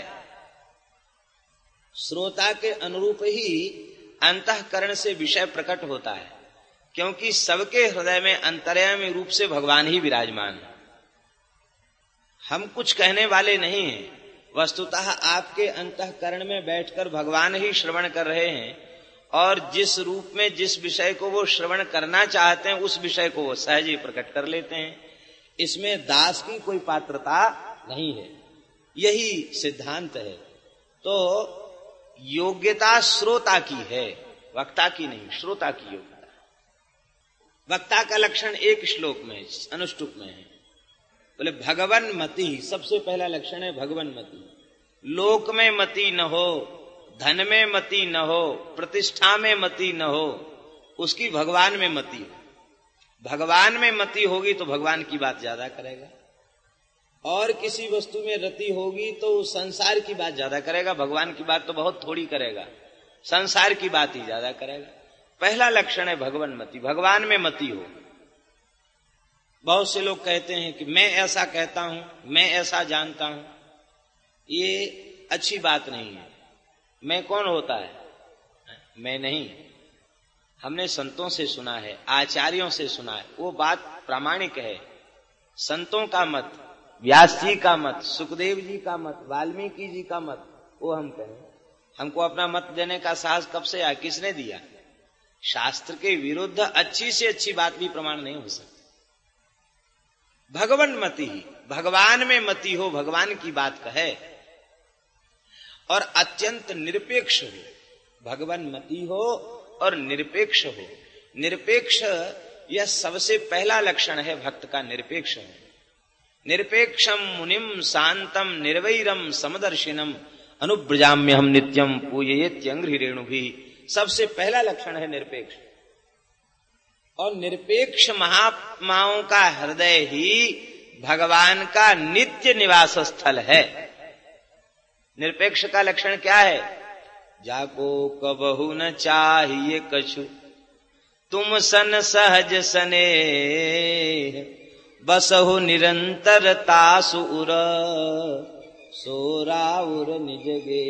श्रोता के अनुरूप ही अंतःकरण से विषय प्रकट होता है, क्योंकि सबके हृदय में अंतर्यामी रूप से भगवान ही विराजमान है। हम कुछ कहने वाले नहीं हैं, वस्तुतः आपके अंतःकरण में बैठकर भगवान ही श्रवण कर रहे हैं, और जिस रूप में, जिस विषय को वो श्रवण करना चाहते हैं, उस विषय को वो सहज ही प्रकट कर लेते हैं। इसमें दास की कोई पात्रता नहीं है, यही सिद्धांत है। तो योग्यता श्रोता की है, वक्ता की नहीं, श्रोता की योग्यता। वक्ता का लक्षण एक श्लोक में अनुष्टुप में है। बोले भगवन मति, सबसे पहला लक्षण है भगवन मति। लोक में मति न हो, धन में मति न हो, प्रतिष्ठा में मति न हो, उसकी भगवान में मति हो। भगवान में मति होगी तो भगवान की बात ज्यादा करेगा, और किसी वस्तु में रति होगी तो संसार की बात ज्यादा करेगा, भगवान की बात तो बहुत थोड़ी करेगा, संसार की बात ही ज्यादा करेगा। पहला लक्षण है भगवान मति, भगवान में मति हो। बहुत से लोग कहते हैं कि मैं ऐसा कहता हूं, मैं ऐसा जानता हूं, ये अच्छी बात नहीं है। मैं कौन होता है? मैं नहीं। हमने संतों से सुना है, आचार्यों से सुना है, वो बात प्रामाणिक है। संतों का मत, व्यास जी का मत, सुखदेव जी का मत, वाल्मीकि जी का मत, वो हम कहें। हमको अपना मत देने का साहस कब से आया? किसने दिया? शास्त्र के विरुद्ध अच्छी से अच्छी बात भी प्रमाण नहीं हो सकती। भगवन मति ही, भगवान में मति हो, भगवान की बात कहे और अत्यंत निरपेक्ष हो। भगवान मति हो और निरपेक्ष हो। निरपेक्ष यह सबसे पहला लक्षण है भक्त का, निरपेक्ष हो। निरपेक्षम मुनिम शांतम निर्वैरम समदर्शिनम अनुब्रजाम्य हम नित्यम पूजयेत्यंघ्रि रेणुभिः। सबसे पहला लक्षण है निरपेक्ष। और निरपेक्ष महात्माओं का हृदय ही भगवान का नित्य निवास स्थल है। निरपेक्ष का लक्षण क्या है? जाको कबहु न चाहिए कछु, तुम सन सहज सने, बसहु निरंतर तासु उर, सोराउर निजगे।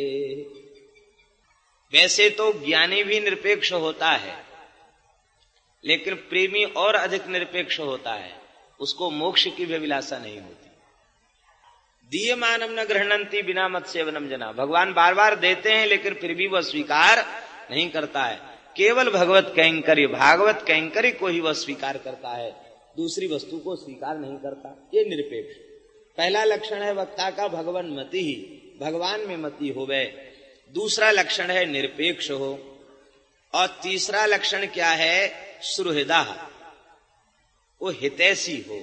वैसे तो ज्ञानी भी निरपेक्ष होता है, लेकिन प्रेमी और अधिक निरपेक्ष होता है। उसको मोक्ष की भी अभिलाषा नहीं होती। दीयमानम न गृह्णन्ति बिना मत सेवनम जना। भगवान बार बार देते हैं लेकिन फिर भी वह स्वीकार नहीं करता है। केवल भगवत कैंकर्य, भागवत कैंकर्य को ही वह स्वीकार करता है, दूसरी वस्तु को स्वीकार नहीं करता। ये निरपेक्ष पहला लक्षण है वक्ता का, भगवान मति ही, भगवान में मति हो गए। दूसरा लक्षण है निरपेक्ष हो। और तीसरा लक्षण क्या है? सुहृदा, वो हितैषी हो।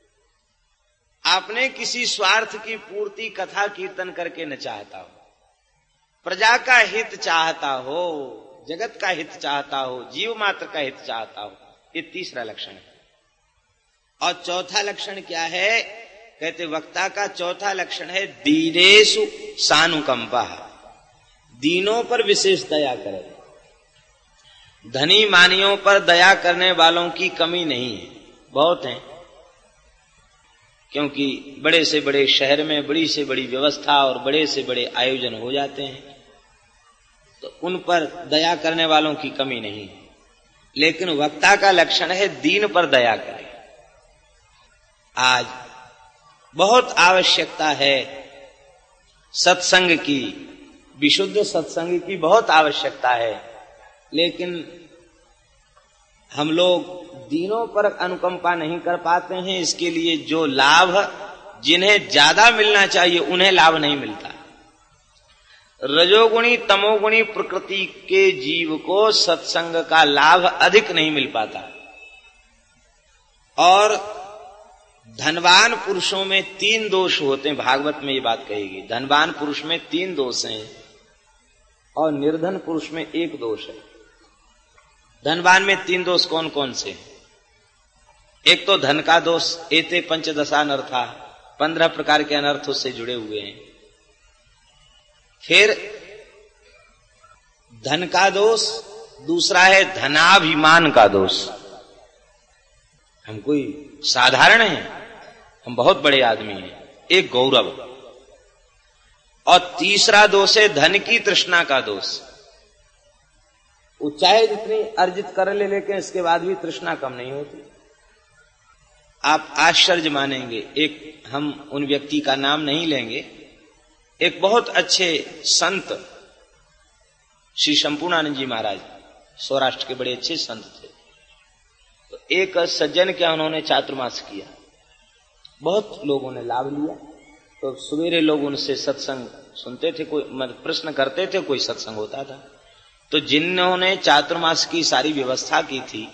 आपने किसी स्वार्थ की पूर्ति कथा कीर्तन करके न चाहता हो, प्रजा का हित चाहता हो, जगत का हित चाहता हो, जीव मात्र का हित चाहता हो। ये तीसरा लक्षण है। और चौथा लक्षण क्या है? कहते वक्ता का चौथा लक्षण है दीनेषु सानुकंपा, दीनों पर विशेष दया करे। धनी मानियों पर दया करने वालों की कमी नहीं है, बहुत हैं। क्योंकि बड़े से बड़े शहर में बड़ी से बड़ी व्यवस्था और बड़े से बड़े आयोजन हो जाते हैं, तो उन पर दया करने वालों की कमी नहीं है। लेकिन वक्ता का लक्षण है दीन पर दया करे। आज बहुत आवश्यकता है सत्संग की, विशुद्ध सत्संग की बहुत आवश्यकता है, लेकिन हम लोग दीनों पर अनुकंपा नहीं कर पाते हैं। इसके लिए जो लाभ जिन्हें ज्यादा मिलना चाहिए उन्हें लाभ नहीं मिलता। रजोगुणी तमोगुणी प्रकृति के जीव को सत्संग का लाभ अधिक नहीं मिल पाता। और धनवान पुरुषों में तीन दोष होते हैं, भागवत में ये बात कहेगी। धनवान पुरुष में तीन दोष हैं और निर्धन पुरुष में एक दोष है। धनवान में तीन दोष कौन कौन से? एक तो धन का दोष, एते पंचदशानर्था, पंद्रह प्रकार के अनर्थ उससे जुड़े हुए हैं। फिर धन का दोष, दूसरा है धनाभिमान का दोष। हम कोई साधारण हैं, हम बहुत बड़े आदमी हैं, एक गौरव। और तीसरा दोष है धन की तृष्णा का दोष। वो चाहे जितनी अर्जित कर ले, लेकिन इसके बाद भी तृष्णा कम नहीं होती। आप आश्चर्य मानेंगे, एक हम उन व्यक्ति का नाम नहीं लेंगे, एक बहुत अच्छे संत श्री संपूर्णानंद जी महाराज, सौराष्ट्र के बड़े अच्छे संत थे। तो एक सज्जन क्या उन्होंने चातुर्मास किया, बहुत लोगों ने लाभ लिया। तो सवेरे लोग उनसे सत्संग सुनते थे, कोई प्रश्न करते थे, कोई सत्संग होता था। तो जिन्होंने चातुर्मास की सारी व्यवस्था की थी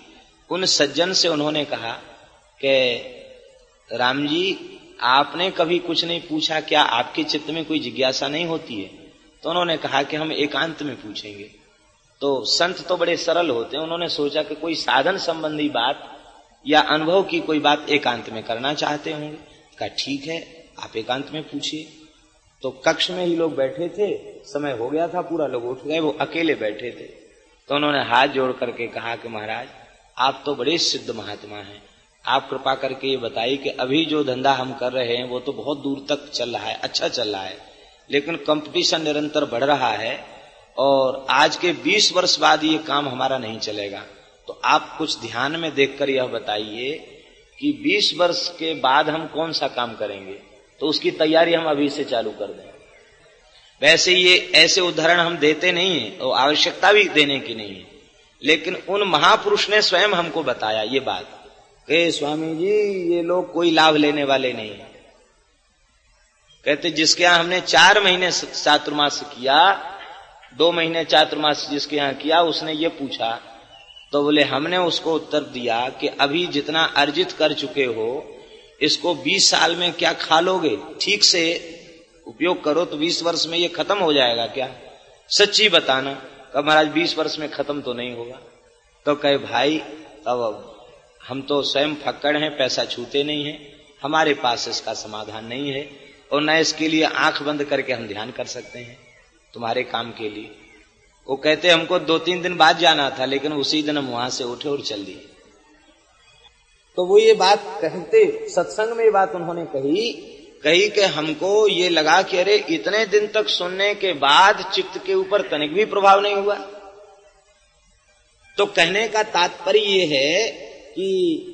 उन सज्जन से उन्होंने कहा कि राम जी, आपने कभी कुछ नहीं पूछा, क्या आपके चित्त में कोई जिज्ञासा नहीं होती है? तो उन्होंने कहा कि हम एकांत में पूछेंगे। तो संत तो बड़े सरल होते हैं, उन्होंने सोचा कि कोई साधन संबंधी बात या अनुभव की कोई बात एकांत में करना चाहते होंगे। कहा ठीक है, आप एकांत में पूछिए। तो कक्ष में ही लोग बैठे थे, समय हो गया था पूरा, लोग उठ गए, वो अकेले बैठे थे। तो उन्होंने हाथ जोड़ करके कहा कि महाराज, आप तो बड़े सिद्ध महात्मा हैं, आप कृपा करके ये बताइए कि अभी जो धंधा हम कर रहे हैं वो तो बहुत दूर तक चल रहा है, अच्छा चल रहा है, लेकिन कंपटीशन निरंतर बढ़ रहा है और आज के बीस वर्ष बाद ये काम हमारा नहीं चलेगा। तो आप कुछ ध्यान में देखकर यह बताइए कि बीस वर्ष के बाद हम कौन सा काम करेंगे, तो उसकी तैयारी हम अभी से चालू कर दें। वैसे ये ऐसे उदाहरण हम देते नहीं है और आवश्यकता भी देने की नहीं है, लेकिन उन महापुरुष ने स्वयं हमको बताया ये बात कि स्वामी जी, ये लोग कोई लाभ लेने वाले नहीं है। कहते जिसके यहां हमने चार महीने चातुर्मास किया, दो महीने चातुर्मास जिसके यहां किया, उसने ये पूछा तो बोले हमने उसको उत्तर दिया कि अभी जितना अर्जित कर चुके हो इसको बीस साल में क्या खा लोगे? ठीक से उपयोग करो तो बीस वर्ष में ये खत्म हो जाएगा क्या? सच्ची बताना। कब महाराज बीस वर्ष में खत्म तो नहीं होगा। तो कहे भाई, अब हम तो स्वयं फक्कड़ हैं, पैसा छूते नहीं हैं, हमारे पास इसका समाधान नहीं है और न इसके लिए आंख बंद करके हम ध्यान कर सकते हैं तुम्हारे काम के लिए। वो कहते हमको दो तीन दिन बाद जाना था, लेकिन उसी दिन हम वहां से उठे और चल दिए। तो वो ये बात कहते, सत्संग में ये बात उन्होंने कही कही कि हमको ये लगा कि अरे इतने दिन तक सुनने के बाद चित्त के ऊपर तनिक भी प्रभाव नहीं हुआ। तो कहने का तात्पर्य ये है कि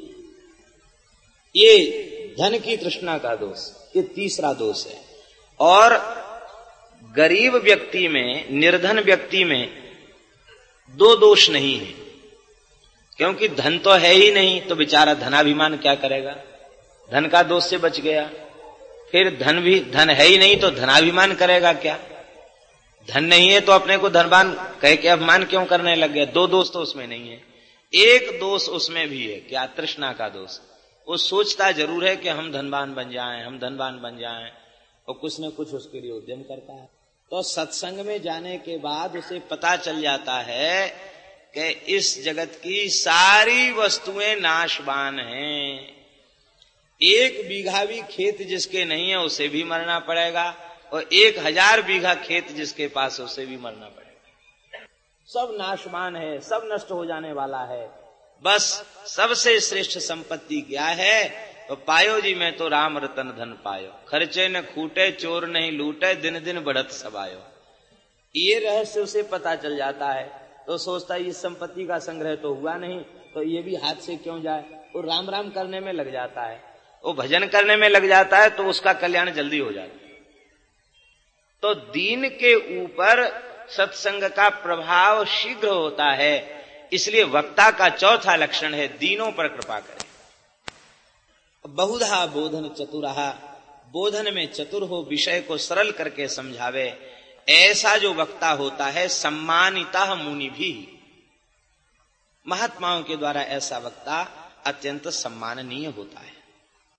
ये धन की तृष्णा का दोष, ये तीसरा दोष है। और गरीब व्यक्ति में, निर्धन व्यक्ति में दो दोष नहीं है, क्योंकि धन तो है ही नहीं, तो बेचारा धनाभिमान क्या करेगा? धन का दोष से बच गया। फिर धन भी, धन है ही नहीं तो धनाभिमान करेगा क्या? धन नहीं है तो अपने को धनवान कह के अभिमान क्यों करने लग गया? दो दोष तो उसमें नहीं है। एक दोष उसमें भी है, क्या? तृष्णा का दोष। वो सोचता जरूर है कि हम धनवान बन जाएं, हम धनवान बन जाएं, और कुछ न कुछ उसके लिए उद्यम करता है। तो सत्संग में जाने के बाद उसे पता चल जाता है कि इस जगत की सारी वस्तुएं नाशवान हैं। एक बीघा भी खेत जिसके नहीं है उसे भी मरना पड़ेगा, और एक हजार बीघा खेत जिसके पास है उसे भी मरना पड़ेगा। सब नाशवान है, सब नष्ट हो जाने वाला है। बस सबसे श्रेष्ठ संपत्ति क्या है? तो पायो जी मैं तो राम रतन धन पायो, खर्चे न खूटे, चोर नहीं लूटे, दिन दिन बढ़त सबायो। ये रहस्य उसे पता चल जाता है तो सोचता है इस संपत्ति का संग्रह तो हुआ नहीं, तो ये भी हाथ से क्यों जाए। वो राम राम करने में लग जाता है, वो भजन करने में लग जाता है, तो उसका कल्याण जल्दी हो जाता है। तो दीन के ऊपर सत्संग का प्रभाव शीघ्र होता है, इसलिए वक्ता का चौथा लक्षण है दीनों पर कृपा करें। बहुधा बोधन चतुरहा, बोधन में चतुर हो, विषय को सरल करके समझावे, ऐसा जो वक्ता होता है सम्मानिता मुनि भी। महात्माओं के द्वारा ऐसा वक्ता अत्यंत सम्माननीय होता है।